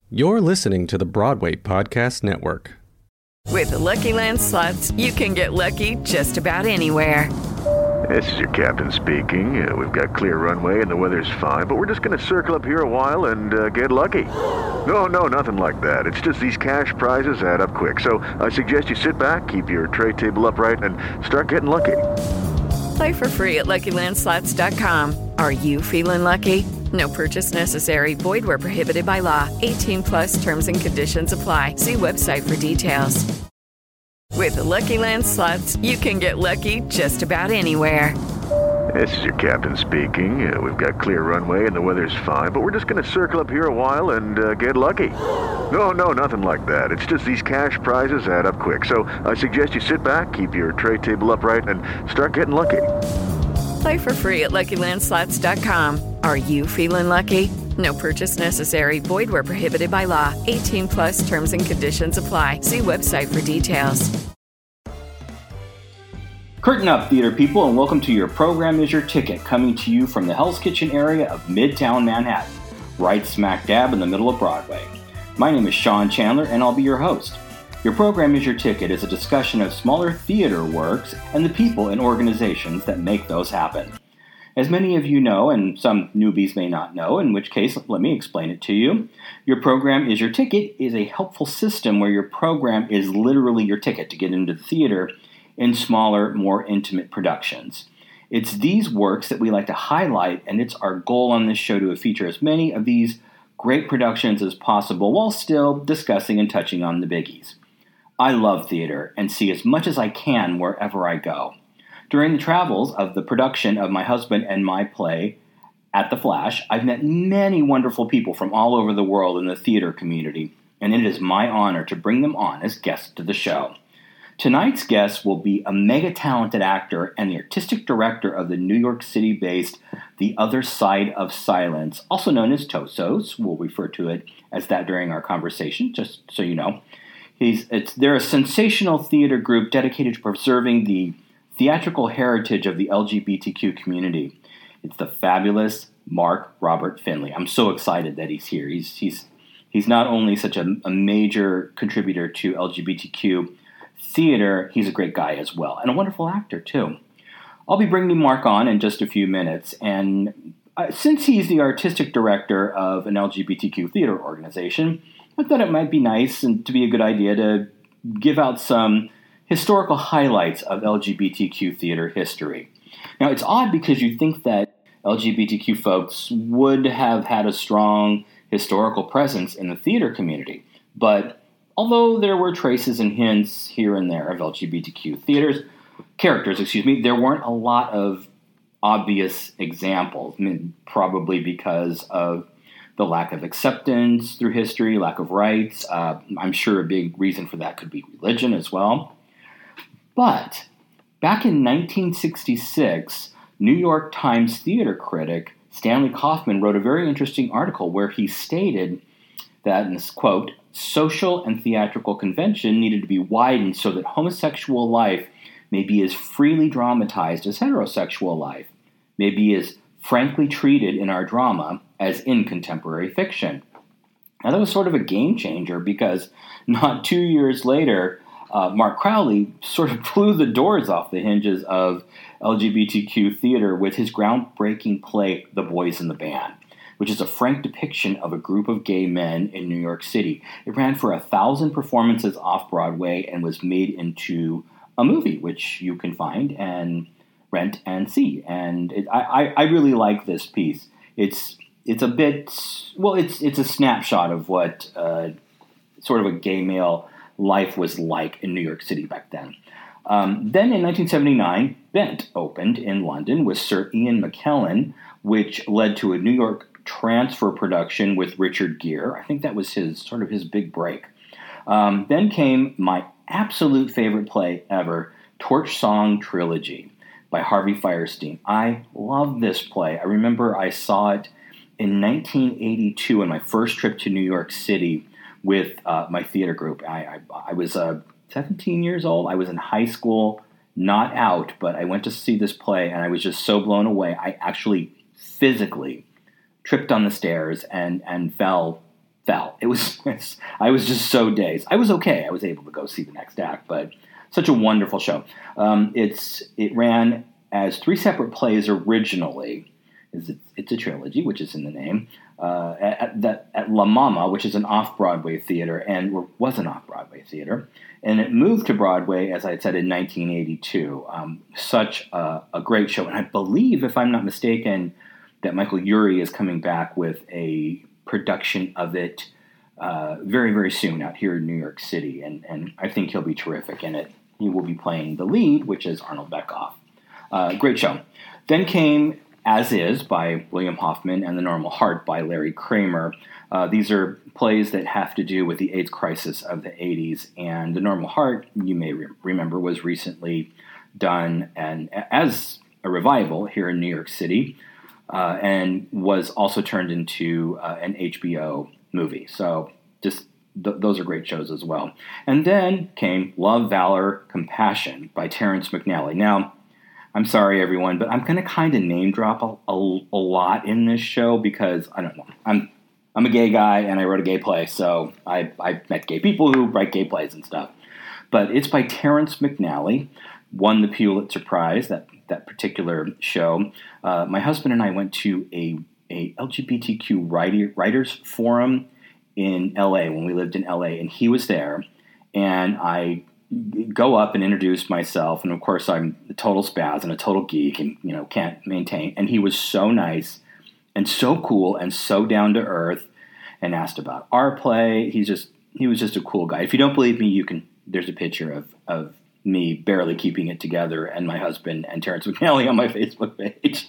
You're listening to the Broadway Podcast Network. With the Lucky Land Slots, you can get lucky just about anywhere. This is your captain speaking. We've got clear runway and the weather's fine, but we're just going to circle up here a while and get lucky. No, nothing like that. It's just these cash prizes add up quick. So I suggest you sit back, keep your tray table upright, and start getting lucky. Play for free at LuckyLandSlots.com. Are you feeling lucky? No purchase necessary. Void where prohibited by law. 18 plus terms and conditions apply. See website for details. With the Lucky Land Slots, you can get lucky just about anywhere. This is your captain speaking. We've got clear runway and the weather's fine, but we're just going to circle up here a while and get lucky. No, nothing like that. It's just these cash prizes add up quick. So I suggest you sit back, keep your tray table upright, and start getting lucky. Play for free at LuckyLandSlots.com. Are you feeling lucky? No purchase necessary. Void where prohibited by law. 18 plus terms and conditions apply. See website for details. Curtain up, theater people, and welcome to Your Program is Your Ticket, coming to you from the Hell's Kitchen area of Midtown Manhattan, right smack dab in the middle of Broadway. My name is Sean Chandler, and I'll be your host. Your Program is Your Ticket is a discussion of smaller theater works and the people and organizations that make those happen. As many of you know, and some newbies may not know, in which case, let me explain it to you. Your Program is Your Ticket is a helpful system where your program is literally your ticket to get into the theater in smaller, more intimate productions. It's these works that we like to highlight, and it's our goal on this show to feature as many of these great productions as possible while still discussing and touching on the biggies. I love theater and see as much as I can wherever I go. During the travels of the production of my husband and my play, At the Flash, I've met many wonderful people from all over the world in the theater community, and it is my honor to bring them on as guests to the show. Tonight's guest will be a mega-talented actor and the artistic director of the New York City-based The Other Side of Silence, also known as Tosos. We'll refer to it as that during our conversation, just so you know. They're a sensational theater group dedicated to preserving the theatrical heritage of the LGBTQ community. It's the fabulous Mark Robert Finley. I'm so excited that he's here. He's not only such a major contributor to LGBTQ theater, he's a great guy as well, and a wonderful actor too. I'll be bringing Mark on in just a few minutes, and since he's the artistic director of an LGBTQ theater organization, I thought it might be nice and to be a good idea to give out some historical highlights of LGBTQ theater history. Now, it's odd because you think that LGBTQ folks would have had a strong historical presence in the theater community, but although there were traces and hints here and there of LGBTQ characters, there weren't a lot of obvious examples. I mean, probably because of the lack of acceptance through history, lack of rights. I'm sure a big reason for that could be religion as well. But back in 1966, New York Times theater critic Stanley Kaufman wrote a very interesting article where he stated that, and this quote, social and theatrical convention needed to be widened so that homosexual life may be as freely dramatized as heterosexual life, may be as frankly treated in our drama as in contemporary fiction. Now, that was sort of a game changer because not 2 years later, Mark Crowley sort of blew the doors off the hinges of LGBTQ theater with his groundbreaking play, The Boys in the Band, which is a frank depiction of a group of gay men in New York City. It ran for 1,000 performances off-Broadway and was made into a movie, which you can find and rent and see. And I really like this piece. It's a bit, well, it's a snapshot of what sort of a gay male life was like in New York City back then. Then in 1979, Bent opened in London with Sir Ian McKellen, which led to a New York transfer production with Richard Gere. I think that was his big break. Then came my absolute favorite play ever, Torch Song Trilogy by Harvey Fierstein. I love this play. I remember I saw it in 1982 on my first trip to New York City with my theater group. I was 17 years old. I was in high school, not out, but I went to see this play, and I was just so blown away. I actually physically tripped on the stairs and fell fell. I was just so dazed. I was okay. I was able to go see the next act, but such a wonderful show. It ran as 3 separate plays originally. It's a trilogy, which is in the name. At La Mama, which is an off-Broadway theater, and was an off-Broadway theater, and it moved to Broadway, as I had said, in 1982. Such a great show, and I believe, if I'm not mistaken, that Michael Urie is coming back with a production of it very, very soon out here in New York City, and I think he'll be terrific in it. He will be playing the lead, which is Arnold Beckoff. Great show. Then came As Is by William Hoffman and The Normal Heart by Larry Kramer. These are plays that have to do with the AIDS crisis of the 80s, and The Normal Heart, you may remember, was recently done as a revival here in New York City, and was also turned into an HBO movie. So just those are great shows as well. And then came Love, Valor, Compassion by Terrence McNally. Now, I'm sorry, everyone, but I'm going to kind of name drop a lot in this show because, I don't know, I'm a gay guy and I wrote a gay play, so I met gay people who write gay plays and stuff. But it's by Terrence McNally, won the Pulitzer Prize, that particular show. My husband and I went to a LGBTQ writers forum in L.A. when we lived in L.A., and he was there, and I go up and introduce myself, and of course I'm a total spaz and a total geek and, can't maintain. And he was so nice and so cool and so down to earth and asked about our play. He was just a cool guy. If you don't believe me, there's a picture of me barely keeping it together and my husband and Terrence McNally on my Facebook page.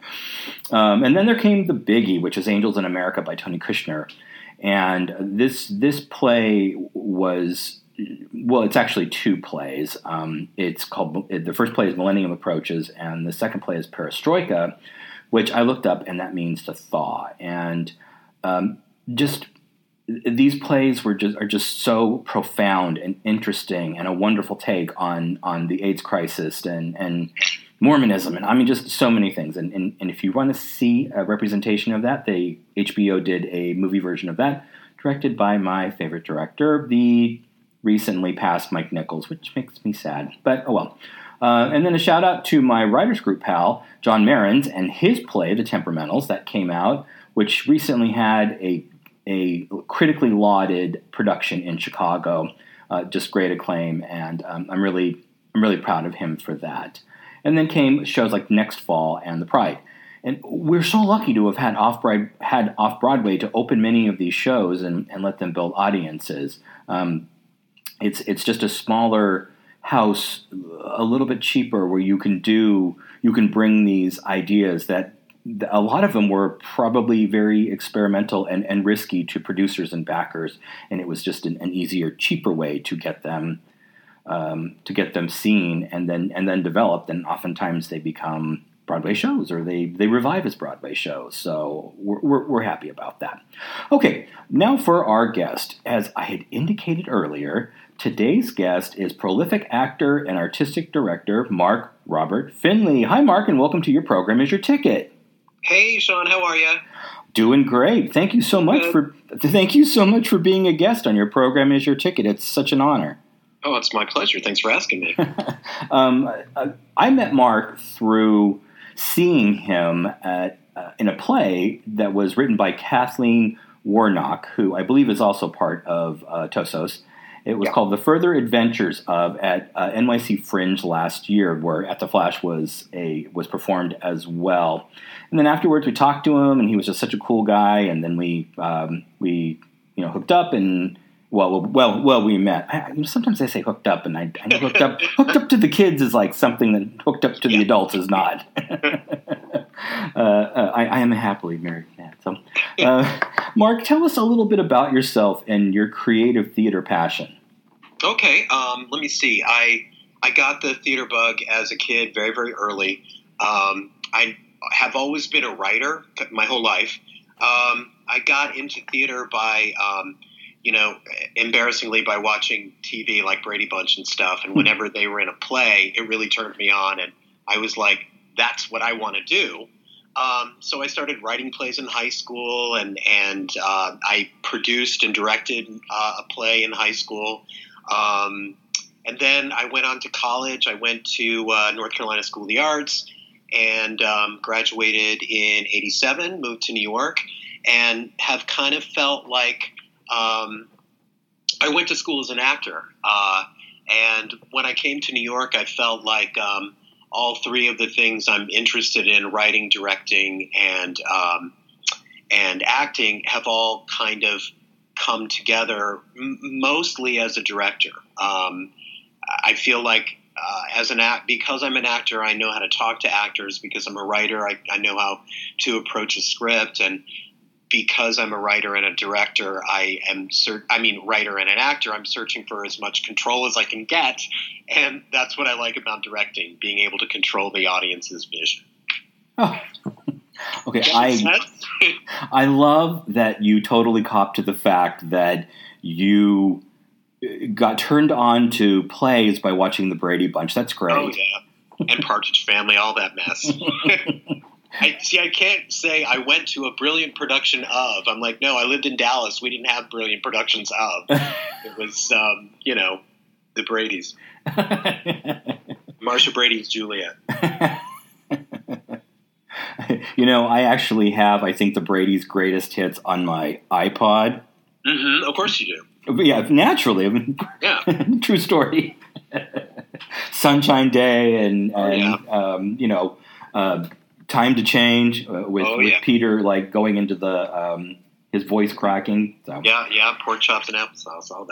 And then there came the biggie, which is Angels in America by Tony Kushner. And this play was, well, it's actually 2 plays. It's called, the first play is Millennium Approaches, and the second play is Perestroika, which I looked up, and that means to thaw. And just these plays are just so profound and interesting, and a wonderful take on the AIDS crisis and Mormonism, and I mean just so many things. And if you want to see a representation of that, HBO did a movie version of that, directed by my favorite director, the recently passed Mike Nichols, which makes me sad, but oh well. And then a shout out to my writers group pal, John Marins, and his play, The Temperamentals, that came out, which recently had a critically lauded production in Chicago, just great acclaim, and I'm really proud of him for that. And then came shows like Next Fall and The Pride. And we're so lucky to have had Off-Broadway to open many of these shows and let them build audiences. It's just a smaller house, a little bit cheaper, where you can bring these ideas that a lot of them were probably very experimental and risky to producers and backers, and it was just an easier, cheaper way to get them seen and then developed, and oftentimes they become Broadway shows, or they revive as Broadway shows. So we're happy about that. Okay, now for our guest. As I had indicated earlier, today's guest is prolific actor and artistic director Mark Robert Finley. Hi, Mark, and welcome to Your Program Is Your Ticket. Hey, Sean, how are you? Doing great. Thank you so much for being a guest on Your Program Is Your Ticket. It's such an honor. Oh, it's my pleasure. Thanks for asking me. I met Mark through seeing him in a play that was written by Kathleen Warnock, who I believe is also part of Tosos. It was called The Further Adventures of at NYC Fringe last year, where At the Flash was performed as well. And then afterwards, we talked to him, and he was just such a cool guy. And then we hooked up and. Well, we met. Sometimes I say hooked up, and I know hooked up to the kids is like something that hooked up to the adults is not. I am a happily married man. So, Mark, tell us a little bit about yourself and your creative theater passion. Okay, let me see. I got the theater bug as a kid very, very early. I have always been a writer my whole life. I got into theater by embarrassingly by watching TV like Brady Bunch and stuff. And whenever they were in a play, it really turned me on. And I was like, that's what I want to do. So I started writing plays in high school, and I produced and directed a play in high school. And then I went on to college. I went to North Carolina School of the Arts and graduated in '87, moved to New York, and have kind of felt like I went to school as an actor. And when I came to New York, I felt like all three of the things I'm interested in, writing, directing, and acting, have all kind of come together, mostly as a director. I feel like because I'm an actor, I know how to talk to actors. Because I'm a writer, I know how to approach a script. And because I'm a writer and a director, writer and an actor, I'm searching for as much control as I can get. And that's what I like about directing, being able to control the audience's vision. Oh. Okay, I love that you totally copped to the fact that you got turned on to plays by watching The Brady Bunch. That's great. Oh, yeah. And Partridge Family, all that mess. I can't say I went to a brilliant production of. I'm like, no, I lived in Dallas. We didn't have brilliant productions of. It was, the Bradys. Marsha Brady's Juliet. I actually have, I think, the Brady's Greatest Hits on my iPod. Mm-hmm. Of course you do. Yeah, naturally. I mean, yeah. True story. Sunshine Day and Time to Change with Peter like going into the his voice cracking. So. Yeah, pork chops and applesauce, all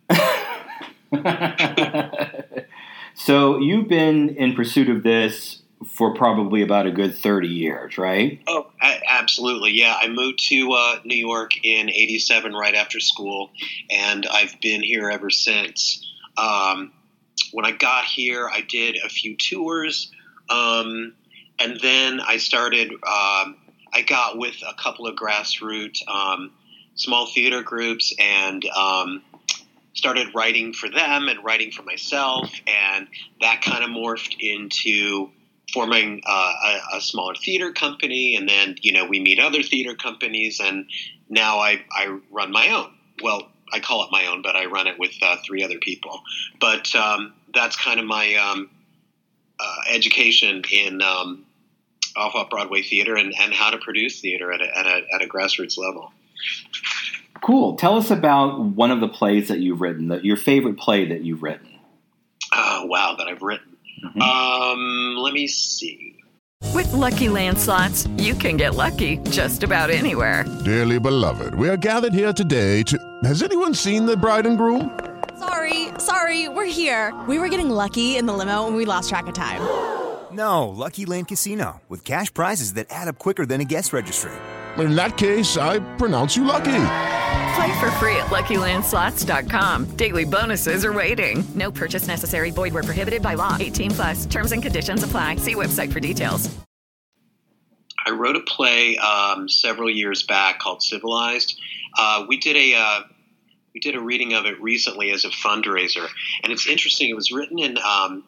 that. So you've been in pursuit of this for probably about a good 30 years, right? Oh, absolutely. Yeah. I moved to New York in '87 right after school, and I've been here ever since. When I got here, I did a few tours, and then I started I got with a couple of grassroots small theater groups and started writing for them and writing for myself, and that kind of morphed into forming a smaller theater company, and then we meet other theater companies, and now I run my own. Well, I call it my own, but I run it with 3 other people. But that's kind of my education in off-Broadway theater and how to produce theater at a grassroots level. Cool. Tell us about one of the plays that you've written, your favorite play that you've written. Wow, that I've written. Mm-hmm. Let me see. With Lucky Land Slots, you can get lucky just about anywhere. Dearly beloved, we are gathered here today to... Has anyone seen the bride and groom? Sorry, we're here. We were getting lucky in the limo and we lost track of time. No, Lucky Land Casino, with cash prizes that add up quicker than a guest registry. In that case, I pronounce you lucky. Play for free at LuckyLandSlots.com. Daily bonuses are waiting. No purchase necessary. Void where prohibited by law. 18+. Terms and conditions apply. See website for details. I wrote a play several years back called Civilized. We did a reading of it recently as a fundraiser, and it's interesting. It was written in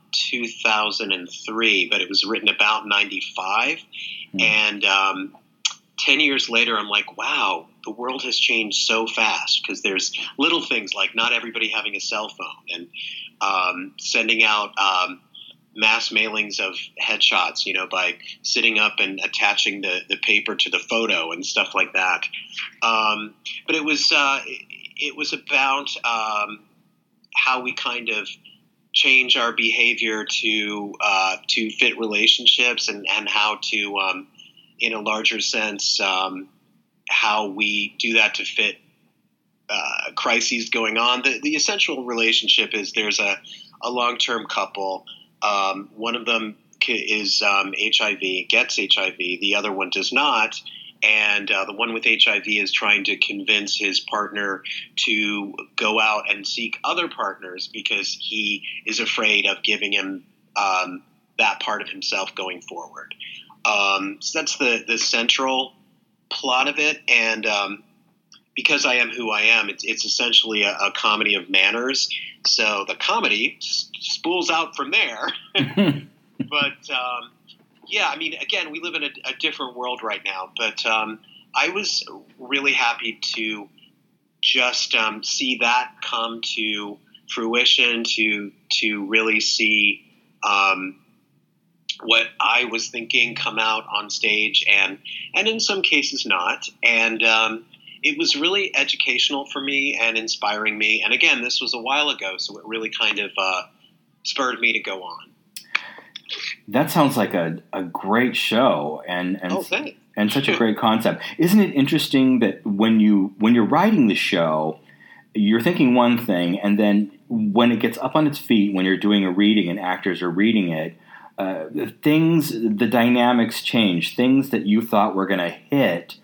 2003, but it was written about '95, and 10 years later, I'm like, wow, the world has changed so fast, because there's little things like not everybody having a cell phone and sending out mass mailings of headshots, by sitting up and attaching the paper to the photo and stuff like that. But it was about how we kind of change our behavior to fit relationships and how to in a larger sense, how we do that to fit crises going on. The essential relationship is there's a long-term couple. One of them is HIV, gets HIV. The other one does not. And the one with HIV is trying to convince his partner to go out and seek other partners because he is afraid of giving him that part of himself going forward. So that's the central plot of it. And because I am who I am, it's essentially a comedy of manners. So the comedy spools out from there. But Yeah, I mean, again, we live in a different world right now, but I was really happy to just see that come to fruition, to really see what I was thinking come out on stage, and in some cases not. And it was really educational for me and inspiring me. And again, this was a while ago, so it really kind of spurred me to go on. That sounds like a great show, and thanks. And such a great concept. Isn't it interesting that when you're writing the show, you're thinking one thing, and then when it gets up on its feet, when you're doing a reading and actors are reading it, the dynamics change. Things that you thought were going to hit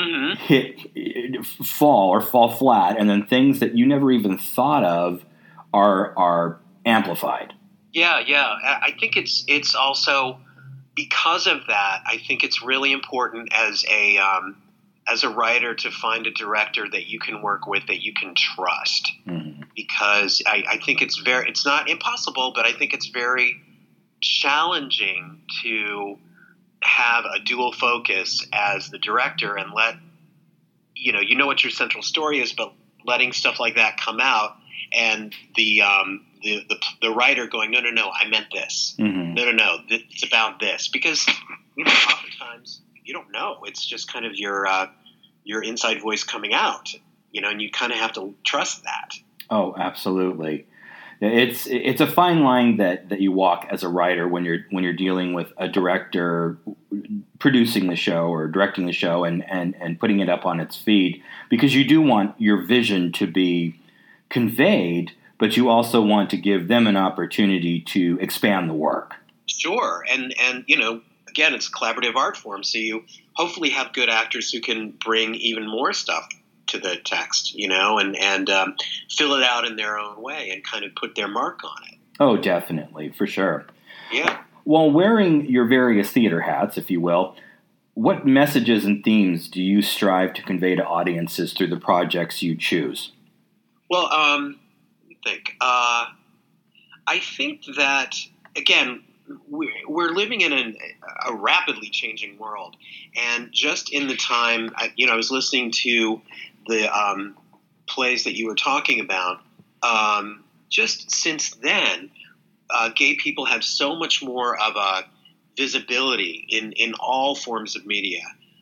fall flat, and then things that you never even thought of are amplified. Yeah. I think it's also because of that. I think it's really important as a writer to find a director that you can work with, that you can trust. Mm-hmm. Because I think it's not impossible, but I think it's very challenging to have a dual focus as the director and let you know what your central story is, but letting stuff like that come out, and the writer going, no, I meant this. Mm-hmm. No, it's about this. Because oftentimes you don't know. It's just kind of your inside voice coming out, and you kind of have to trust that. Oh, absolutely. It's a fine line that you walk as a writer when you're dealing with a director producing the show or directing the show and putting it up on its feet, because you do want your vision to be conveyed, but you also want to give them an opportunity to expand the work. Sure. And again, it's a collaborative art form, so you hopefully have good actors who can bring even more stuff to the text, and fill it out in their own way and kind of put their mark on it. Oh, definitely, for sure. Yeah. While wearing your various theater hats, if you will, what messages and themes do you strive to convey to audiences through the projects you choose? Well, let me think. I think that, again, we're living in a rapidly changing world. And just in the time, I was listening to the plays that you were talking about. Just since then, gay people have so much more of a visibility in all forms of media.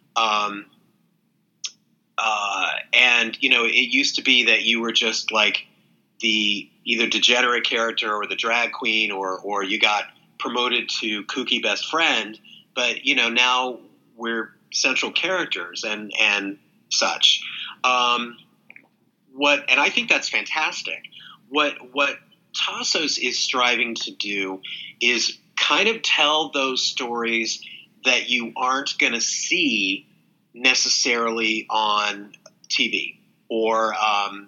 And, it used to be that you were just like the either degenerate character or the drag queen, or you got promoted to kooky best friend. But, now we're central characters and such. And I think that's fantastic. What Tassos is striving to do is kind of tell those stories that you aren't going to see necessarily on TV or on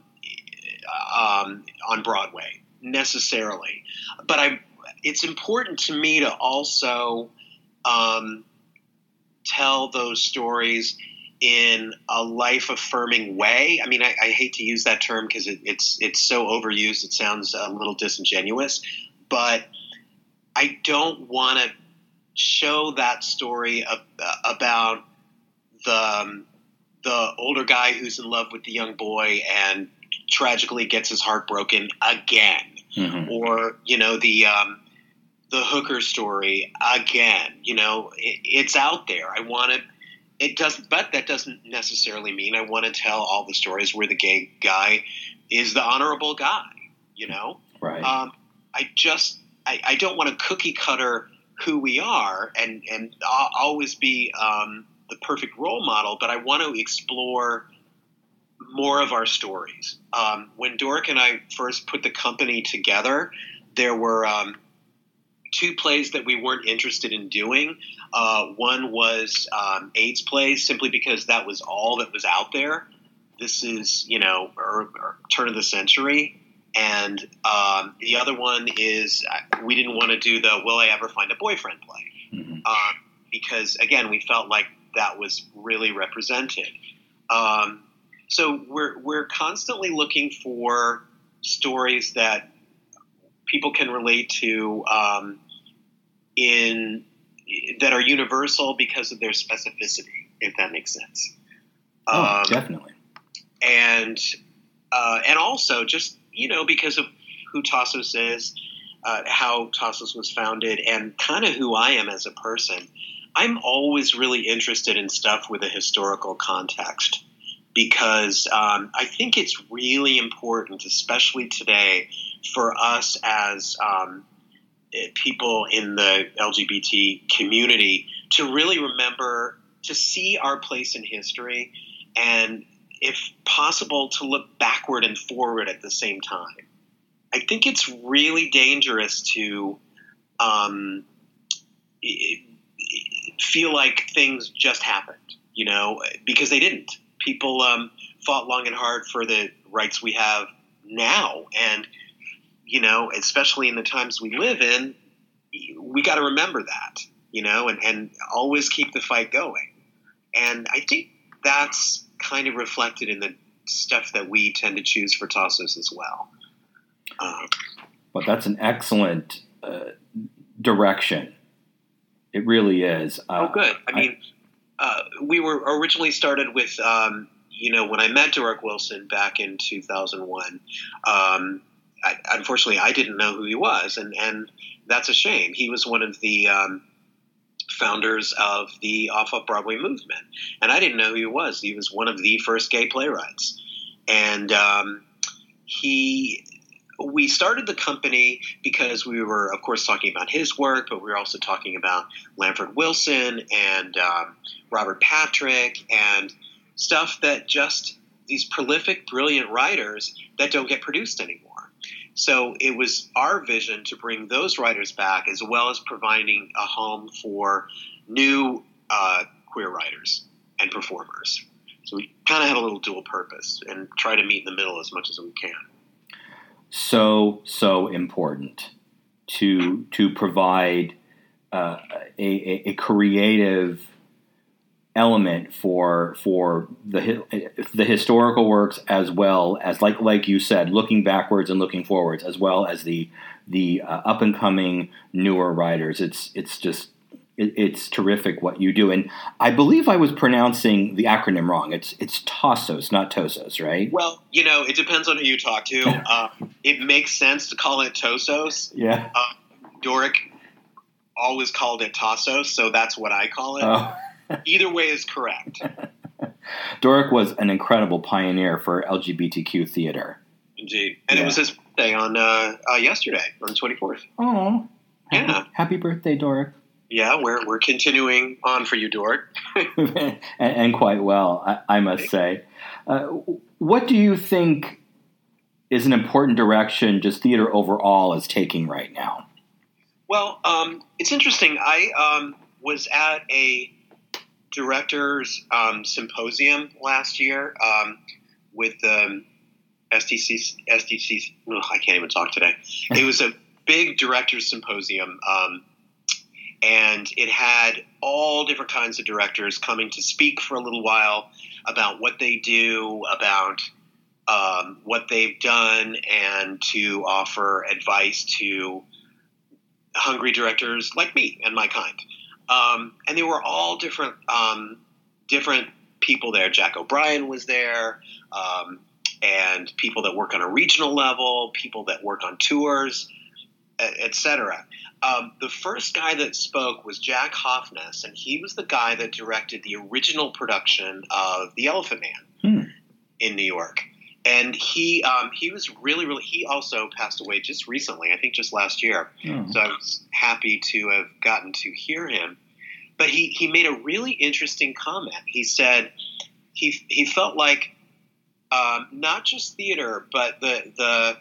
Broadway necessarily. But it's important to me to also tell those stories in a life-affirming way. I mean, I hate to use that term because it's so overused. It sounds a little disingenuous, but I don't want to show that story about the older guy who's in love with the young boy and tragically gets his heart broken again, mm-hmm. or the hooker story again. It's out there. I want to. It doesn't, but that doesn't necessarily mean I want to tell all the stories where the gay guy is the honorable guy. Right. I don't want to cookie cutter who we are and always be the perfect role model, but I want to explore more of our stories. When Doric and I first put the company together, there were two plays that we weren't interested in doing. One was AIDS plays, simply because that was all that was out there. This is, turn of the century. And the other one is we didn't want to do the Will I Ever Find a Boyfriend play. Mm-hmm. Because, again, we felt like that was really represented. So we're constantly looking for stories that people can relate to in that are universal because of their specificity, if that makes sense. Definitely. And also just, because of who Tassos is, how Tassos was founded, and kind of who I am as a person. I'm always really interested in stuff with a historical context because I think it's really important, especially today, for us as people in the LGBT community to really remember to see our place in history and, if possible, to look backward and forward at the same time. I think it's really dangerous to feel like things just happened, because they didn't. People fought long and hard for the rights we have now. And, especially in the times we live in, we got to remember that, and always keep the fight going. And I think that's kind of reflected in the stuff that we tend to choose for Tassos as well. Well, that's an excellent direction. It really is. Good. We were originally started with, when I met Doric Wilson back in 2001, unfortunately, I didn't know who he was, and that's a shame. He was one of the founders of the Off-Broadway movement, and I didn't know who he was. He was one of the first gay playwrights, and we started the company because we were, of course, talking about his work, but we were also talking about Lanford Wilson and Robert Patrick and stuff that just these prolific, brilliant writers that don't get produced anymore. So it was our vision to bring those writers back, as well as providing a home for new queer writers and performers. So we kind of have a little dual purpose and try to meet in the middle as much as we can. So important to provide a creative element for the historical works, as well as like you said, looking backwards and looking forwards, as well as the up and coming newer writers. It's terrific what you do, and I believe I was pronouncing the acronym wrong. It's Tassos, not Tosos, right? Well, it depends on who you talk to. It makes sense to call it Tosos. Yeah. Doric always called it Tassos, so that's what I call it. Oh. Either way is correct. Doric was an incredible pioneer for LGBTQ theater. Indeed, and It was his birthday on yesterday, on the 24th. Oh, yeah! Happy birthday, Doric. Yeah, we're continuing on for you, Doric. and quite well, I must say. What do you think is an important direction just theater overall is taking right now? Well, it's interesting. I was at a directors symposium last year with SDC. I can't even talk today. It was a big directors symposium. And it had all different kinds of directors coming to speak for a little while about what they do, about what they've done, and to offer advice to hungry directors like me and my kind. And they were all different people there. Jack O'Brien was there, and people that work on a regional level, people that work on tours, etc. The first guy that spoke was Jack Hoffness, and he was the guy that directed the original production of The Elephant Man in New York. And he was really, really – he also passed away just recently, I think just last year. Oh. So I was happy to have gotten to hear him. But he made a really interesting comment. He said he felt like not just theater, but the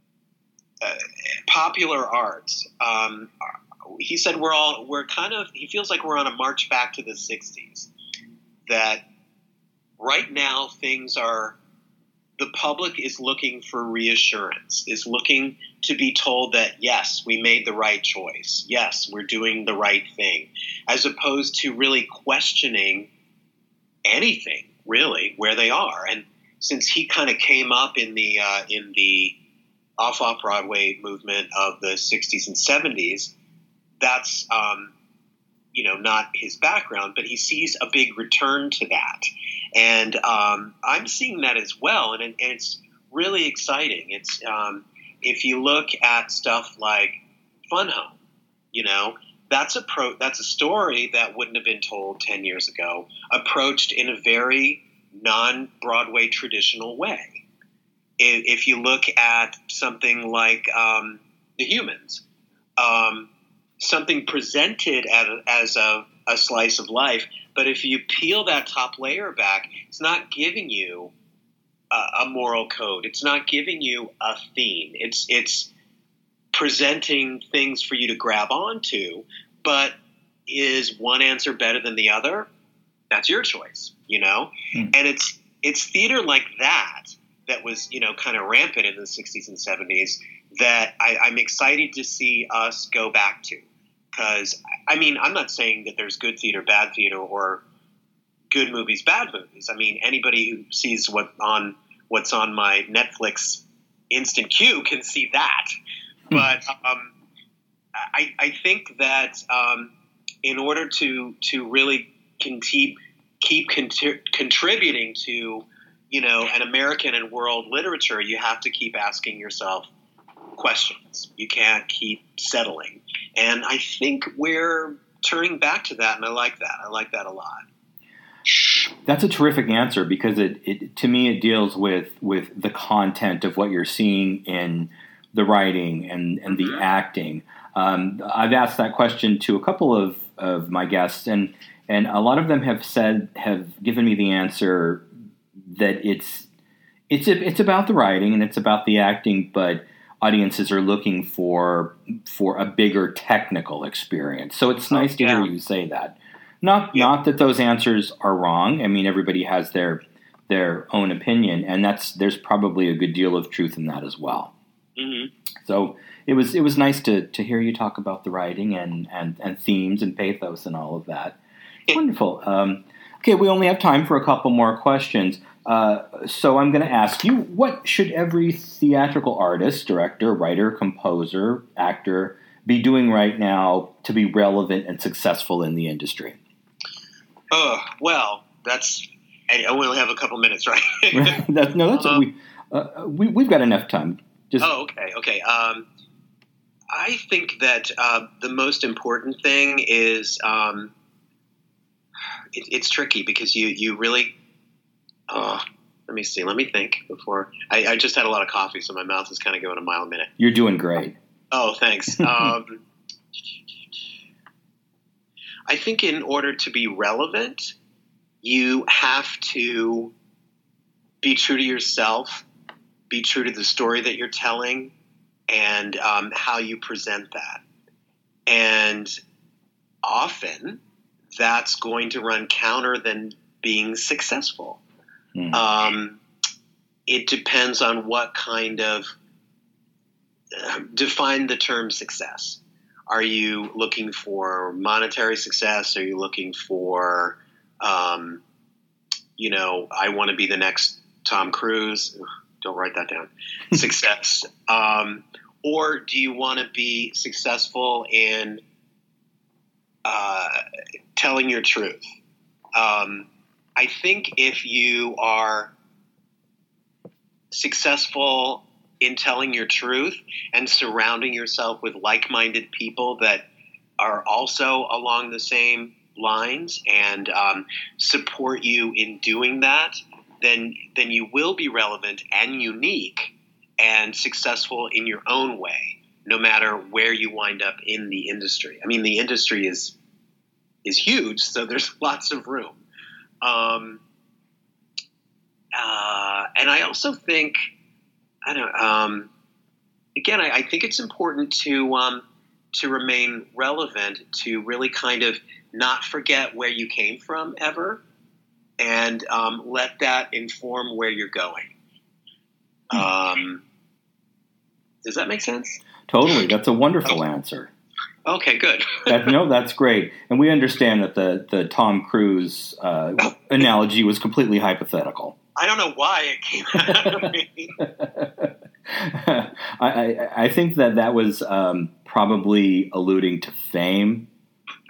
popular arts. He said he feels like we're on a march back to the 60s. That right now the public is looking for reassurance, is looking to be told that, yes, we made the right choice. Yes, we're doing the right thing, as opposed to really questioning anything, really, where they are. And since he kind of came up in the off-Broadway movement of the 60s and 70s, that's not his background, but he sees a big return to that. And I'm seeing that as well. And it's really exciting. It's if you look at stuff like Fun Home, that's a story that wouldn't have been told 10 years ago, approached in a very non-Broadway traditional way. If you look at something like The Humans, something presented as a slice of life, but if you peel that top layer back, it's not giving you a moral code. It's not giving you a theme. It's presenting things for you to grab onto, but is one answer better than the other? That's your choice, And it's theater like that was, kind of rampant in the 60s and 70s that I'm excited to see us go back to. Because, I'm not saying that there's good theater, bad theater, or good movies, bad movies. Anybody who sees what's on my Netflix instant queue can see that. But I think that in order to really keep contributing to, an American and world literature, you have to keep asking yourself questions. You can't keep settling. And I think we're turning back to that, and I like that. I like that a lot. That's a terrific answer, because it to me it deals with the content of what you're seeing in the writing and the acting. I've asked that question to a couple of my guests, and a lot of them have given me the answer that it's about the writing and it's about the acting, but audiences are looking for a bigger technical experience. So it's nice to hear you say that. Not that those answers are wrong. Everybody has their own opinion, and there's probably a good deal of truth in that as well. Mm-hmm. So it was nice to hear you talk about the writing and themes and pathos and all of that. Wonderful. Okay, we only have time for a couple more questions. So I'm going to ask you, what should every theatrical artist, director, writer, composer, actor be doing right now to be relevant and successful in the industry? Well, I only have a couple minutes, right? We've got enough time. Okay. I think that the most important thing is it's tricky because you really let me see. Let me think before. I just had a lot of coffee, so my mouth is kind of going a mile a minute. You're doing great. Oh, thanks. I think in order to be relevant, you have to be true to yourself, be true to the story that you're telling, and how you present that. And often that's going to run counter than being successful. It depends on what kind of define the term success. Are you looking for monetary success? Are you looking for, I want to be the next Tom Cruise? Don't write that down. Success. Or do you want to be successful in telling your truth? I think if you are successful in telling your truth and surrounding yourself with like-minded people that are also along the same lines and support you in doing that, then you will be relevant and unique and successful in your own way, no matter where you wind up in the industry. The industry is huge, so there's lots of room. And I also think, again, I think it's important to remain relevant, to really kind of not forget where you came from ever, and let that inform where you're going. Does that make sense? Totally. That's a wonderful answer. Okay, good. That's great. And we understand that the Tom Cruise analogy was completely hypothetical. I don't know why it came out of me. I think that was probably alluding to fame.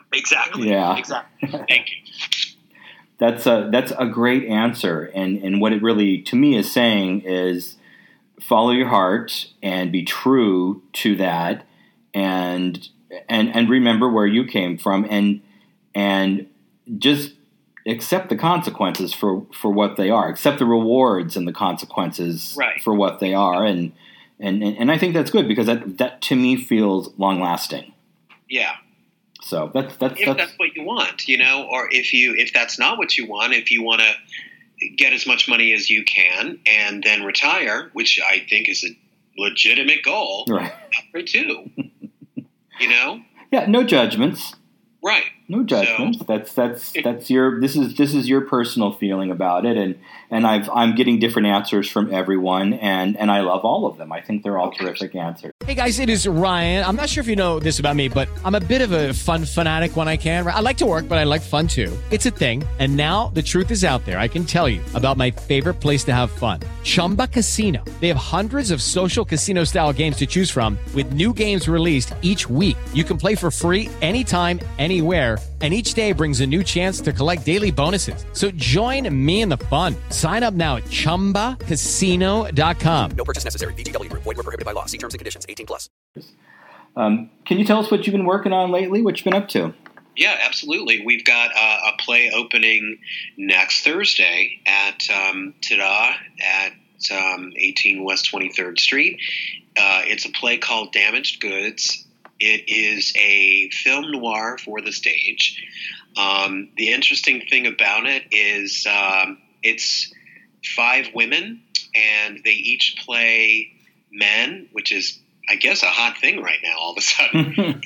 Exactly. Yeah. Exactly. Thank you. That's a great answer, and what it really to me is saying is follow your heart and be true to that, and remember where you came from, and just accept the consequences for what they are. Accept the rewards and the consequences for what they are, and I think that's good because that to me feels long lasting. Yeah. So that's what you want, or if that's not what you want, if you want to get as much money as you can and then retire, which I think is a legitimate goal, right? Too. Yeah, no judgments. Right. No judgments. So, that's your this is your personal feeling about it, and I'm getting different answers from everyone, and I love all of them. I think they're all terrific answers. Hey guys, it is Ryan. I'm not sure if you know this about me, but I'm a bit of a fun fanatic when I can. I like to work, but I like fun too. It's a thing. And now the truth is out there. I can tell you about my favorite place to have fun. Chumba Casino. They have hundreds of social casino style games to choose from with new games released each week. You can play for free anytime, anywhere. And each day brings a new chance to collect daily bonuses. So join me in the fun. Sign up now at ChumbaCasino.com. No purchase necessary. VGW Group. Void where prohibited by law. See terms and conditions. 18+. Can you tell us what you've been working on lately? What you've been up to? Yeah, absolutely. We've got a play opening next Thursday at Ta-Da at 18 West 23rd Street. It's a play called Damaged Goods. It is a film noir for the stage. The interesting thing about it is it's 5 women, and they each play men, which is, I guess, a hot thing right now all of a sudden.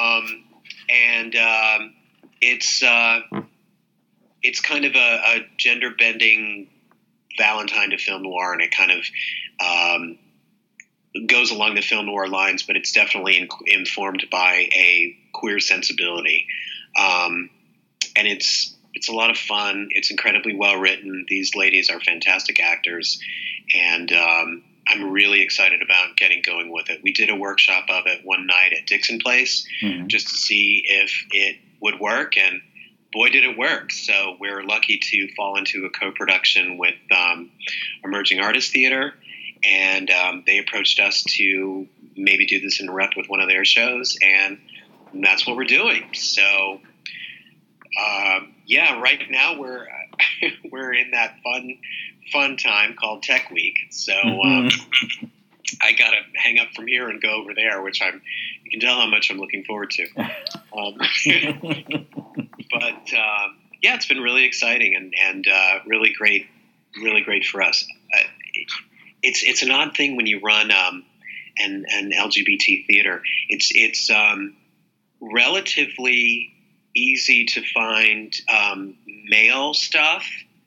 It's kind of a gender-bending Valentine to film noir, and it kind of goes along the film noir lines, but it's definitely informed by a queer sensibility. And it's a lot of fun. It's incredibly well written. These ladies are fantastic actors, and I'm really excited about getting going with it. We did a workshop of it one night at Dixon Place just to see if it would work, and boy, did it work. So we're lucky to fall into a co-production with Emerging Artist Theater, and they approached us to maybe do this in rep with one of their shows, and that's what we're doing. So, right now we're in that fun time called Tech Week. So I got to hang up from here and go over there, which you can tell how much I'm looking forward to. But it's been really exciting and really great for us. It's an odd thing when you run an LGBT theater. It's relatively easy to find male stuff,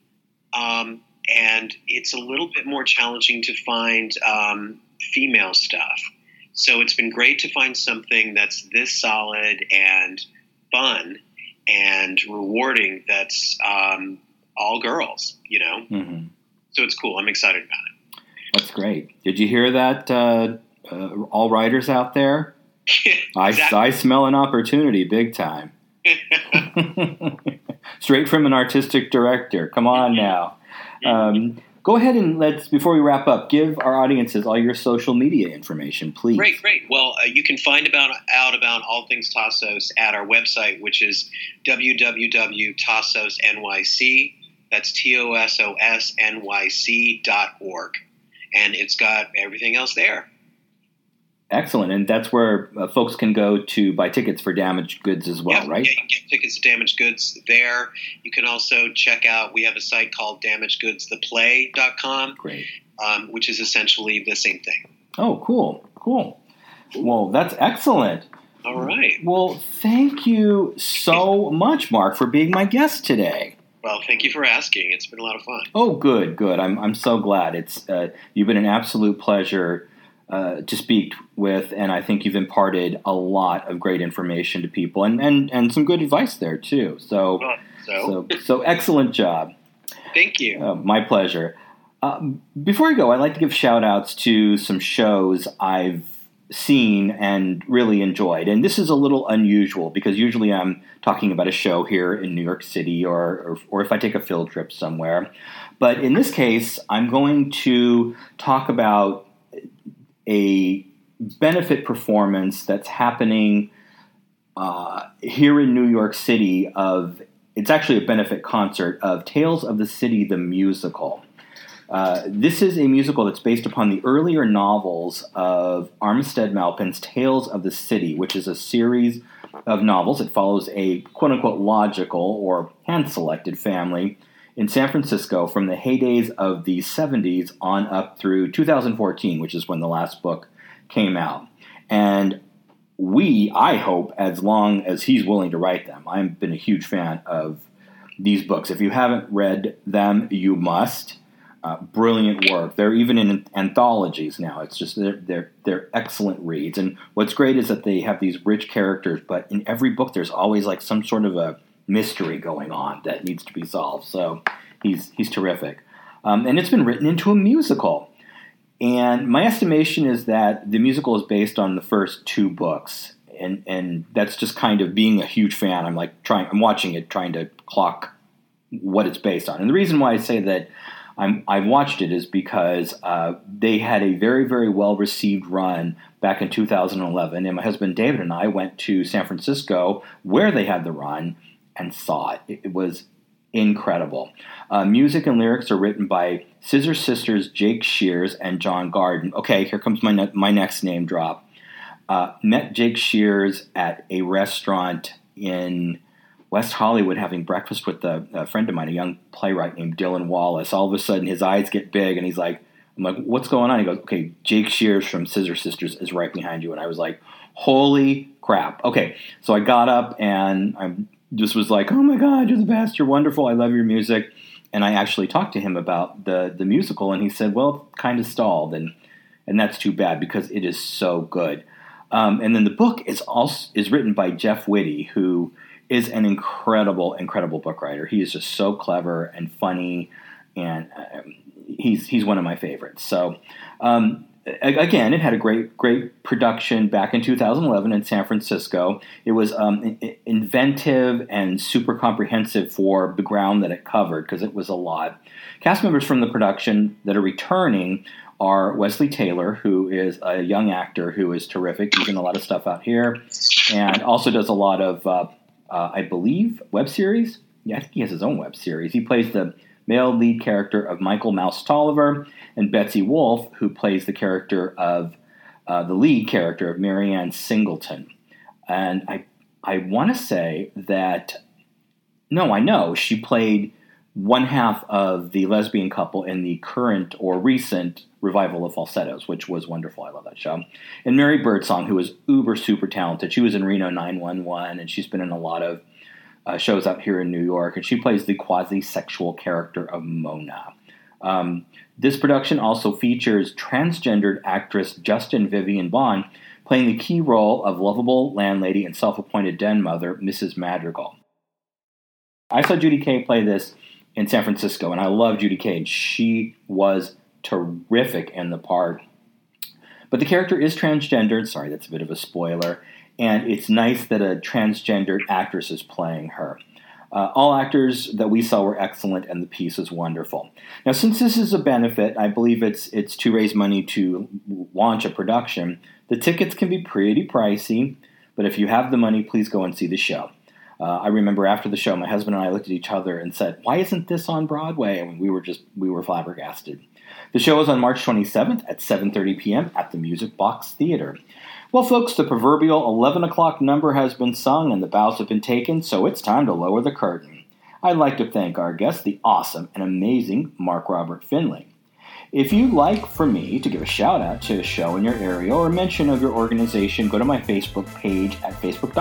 and it's a little bit more challenging to find female stuff. So it's been great to find something that's this solid and fun and rewarding that's all girls, Mm-hmm. So it's cool. I'm excited about it. That's great. Did you hear that, all writers out there? Exactly. I smell an opportunity big time. Straight from an artistic director. Come on now. Go ahead and before we wrap up, give our audiences all your social media information, please. Great. Well, you can find out about all things Tassos at our website, which is www.tassosnyc. That's TOSOSNYC.org. And it's got everything else there. Excellent. And that's where folks can go to buy tickets for Damaged Goods as well, right? Yeah, you can get tickets to Damaged Goods there. You can also check out, we have a site called damagedgoodstheplay.com, great, which is essentially the same thing. Oh, cool. Well, that's excellent. All right. Well, thank you so much, Mark, for being my guest today. Well, thank you for asking. It's been a lot of fun. Oh, good. I'm so glad. It's you've been an absolute pleasure to speak with, and I think you've imparted a lot of great information to people, and some good advice there too. So excellent job. Thank you. My pleasure. Before we go, I'd like to give shout outs to some shows I've seen and really enjoyed. And this is a little unusual because usually I'm talking about a show here in New York City or if I take a field trip somewhere. But in this case, I'm going to talk about a benefit performance that's happening here in New York City it's actually a benefit concert of Tales of the City, the musical. This is a musical that's based upon the earlier novels of Armistead Maupin's Tales of the City, which is a series of novels. It follows a quote-unquote logical or hand-selected family in San Francisco from the heydays of the 70s on up through 2014, which is when the last book came out. And I hope, as long as he's willing to write them, I've been a huge fan of these books. If you haven't read them, you must. Brilliant work. They're even in anthologies now. It's just they're excellent reads. And what's great is that they have these rich characters, but in every book there's always like some sort of a mystery going on that needs to be solved. So he's terrific. And it's been written into a musical. And my estimation is that the musical is based on the first 2 books. And that's just kind of being a huge fan. I'm watching it, trying to clock what it's based on. And the reason why I say that I've watched it is because they had a very, very well-received run back in 2011, and my husband David and I went to San Francisco where they had the run and saw it. It was incredible. Music and lyrics are written by Scissor Sisters Jake Shears and John Garden. Okay, here comes my next name drop. Met Jake Shears at a restaurant in West Hollywood having breakfast with a friend of mine, a young playwright named Dylan Wallace. All of a sudden, his eyes get big, and I'm like, what's going on? He goes, okay, Jake Shears from Scissor Sisters is right behind you. And I was like, holy crap. Okay, so I got up, and I just was like, oh my God, you're the best, you're wonderful, I love your music. And I actually talked to him about the musical, and he said, well, kind of stalled, and that's too bad because it is so good. And then the book is written by Jeff Whitty, who is an incredible, incredible book writer. He is just so clever and funny, and he's one of my favorites. So, again, it had a great production back in 2011 in San Francisco. It was inventive and super comprehensive for the ground that it covered because it was a lot. Cast members from the production that are returning are Wesley Taylor, who is a young actor who is terrific. He's in a lot of stuff out here and also does a lot of I believe, web series. Yeah, I think he has his own web series. He plays the male lead character of Michael Mouse Tolliver, and Betsy Wolfe, who plays the character of the lead character of Marianne Singleton. And I want to say that, no, I know she played one half of the lesbian couple in the current or recent revival of Falsettos, which was wonderful. I love that show. And Mary Birdsong, who is uber super talented. She was in Reno 911, and she's been in a lot of shows out here in New York, and she plays the quasi-sexual character of Mona. This production also features transgendered actress Justin Vivian Bond playing the key role of lovable landlady and self-appointed den mother, Mrs. Madrigal. I saw Judy Kaye play this in San Francisco, and I love Judy Kaye. She was terrific in the part. But the character is transgendered. Sorry, that's a bit of a spoiler. And it's nice that a transgendered actress is playing her. All actors that we saw were excellent, and the piece is wonderful. Now, since this is a benefit, I believe it's to raise money to launch a production. The tickets can be pretty pricey, but if you have the money, please go and see the show. I remember after the show, my husband and I looked at each other and said, why isn't this on Broadway? And we were flabbergasted. The show is on March 27th at 7:30 p.m. at the Music Box Theater. Well, folks, the proverbial 11 o'clock number has been sung and the bows have been taken, so it's time to lower the curtain. I'd like to thank our guest, the awesome and amazing Mark Robert Finley. If you'd like for me to give a shout-out to a show in your area or a mention of your organization, go to my Facebook page at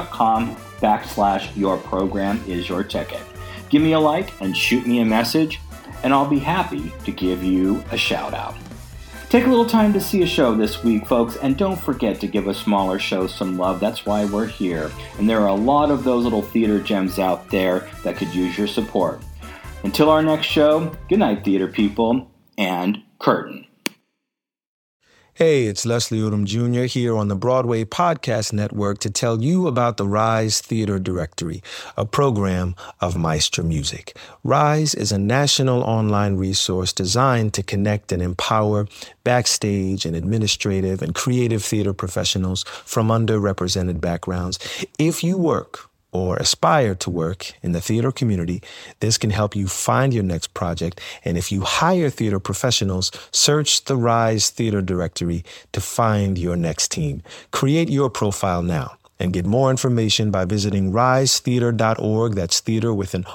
facebook.com/yourprogramisyourticket. Give me a like and shoot me a message, and I'll be happy to give you a shout-out. Take a little time to see a show this week, folks, and don't forget to give a smaller show some love. That's why we're here. And there are a lot of those little theater gems out there that could use your support. Until our next show, good night, theater people, and curtain. Hey, it's Leslie Odom Jr. here on the Broadway Podcast Network to tell you about the Rise Theater Directory, a program of Maestro Music. Rise is a national online resource designed to connect and empower backstage and administrative and creative theater professionals from underrepresented backgrounds. If you work or aspire to work in the theater community, this can help you find your next project. And if you hire theater professionals, search the Rise Theater Directory to find your next team. Create your profile now and get more information by visiting risetheater.org. That's theater with an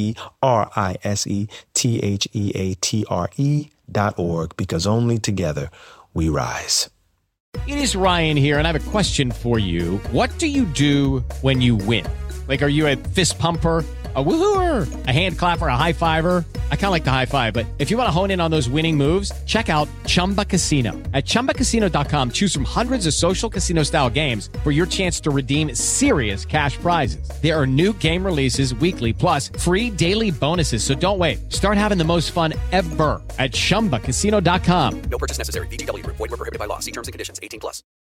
RERISETHEATRE.org, because only together we rise. It is Ryan here, and I have a question for you. What do you do when you win? Like, are you a fist pumper, a woohooer, a hand clapper, a high fiver? I kind of like the high five, but if you want to hone in on those winning moves, check out Chumba Casino. At ChumbaCasino.com, choose from hundreds of social casino-style games for your chance to redeem serious cash prizes. There are new game releases weekly, plus free daily bonuses, so don't wait. Start having the most fun ever at ChumbaCasino.com. No purchase necessary. VGW Group. Void where prohibited by law. See terms and conditions. 18+.